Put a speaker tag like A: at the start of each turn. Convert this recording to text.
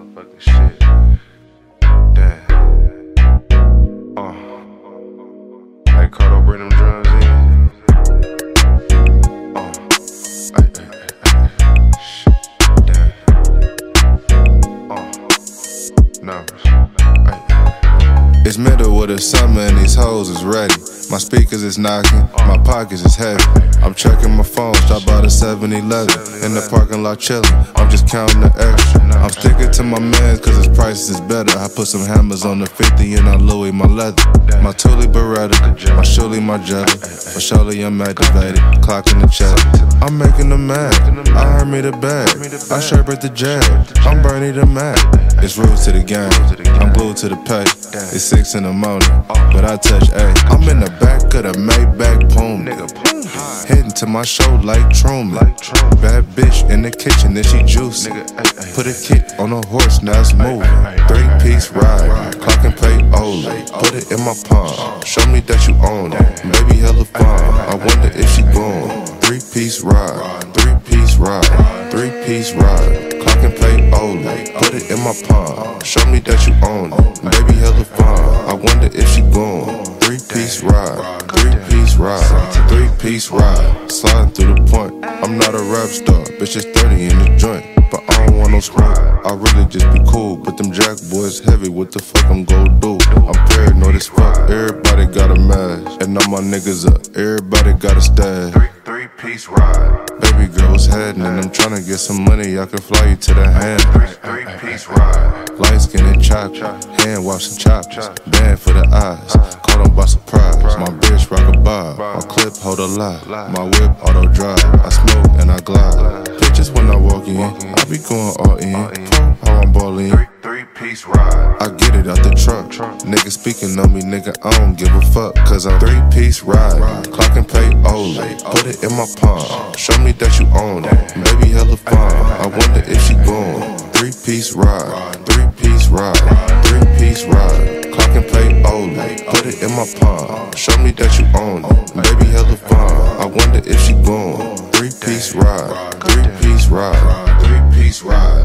A: motherfucking shit. Damn. Hey, Cardo, bring them drums in. Hey. Shit. Damn. Nervous. Hey. It's middle of the summer and these hoes is ready. My speakers is knocking, my pockets is heavy. I'm checking my phone, stop by the 7-Eleven. In the parking lot chillin', I'm just counting the extra. I'm sticking to my mans cause his prices is better. I put some hammers on the 50 and on Louis my leather. My Thule Beretta, my Shuli my Jetta. For surely I'm activated, clocking the check. I'm making them mad, I heard me the bag. I sherbet the jag, I'm Bernie the Mac. It's rules to the game, I'm glued to the pay. It's 6 in the morning, but I touch A. I'm in the back of the Maybach Puma, heading to my show like Truman. Bad bitch in the kitchen and she juicy. Put a kick on a horse, now it's moving. 3-piece ride, clock and pay Olay. Put it in my palm, show me that you own it. Baby hella fine, I wonder if she gone. 3-piece ride, 3-piece ride, 3-piece ride. Clock and pay Olay. Put it in my palm, show me that you own it. Baby hella fine, I wonder if she gone. 3-piece ride, 3-piece ride, 3-piece ride. Sliding through the point, I'm not a rap star. Bitch is 30 in the joint, but I don't want no smoke. I really just be cool, but them jack boys heavy. What the fuck I'm gon' do? I'm paranoid as fuck. Everybody got a mask, and all my niggas up. Everybody got a stash. 3-piece ride. Baby girl, what's happening? I'm tryna get some money, I can fly you to the hand. 3-piece ride. Light skin and chopped, hand wash and chopped. Band for the eyes, caught on by surprise. My bitch rock a bob, my clip hold a lot. My whip auto drive, I smoke and I glide. Pictures when I walk in, I be going all in. How I'm ballin'. 3-piece ride. I get it out the truck. Nigga speaking on me, nigga, I don't give a fuck. Cause I'm 3-piece ride. Clock and pay Olay. Put it in my palm, show me that you own it. Baby hella fine, I wonder if she gone. 3-piece ride, 3-piece ride, 3-piece ride. Clock and pay Olay. Put it in my palm, show me that you own it. Baby hella fine, I wonder if she gone. 3-piece ride, 3-piece ride, 3-piece ride.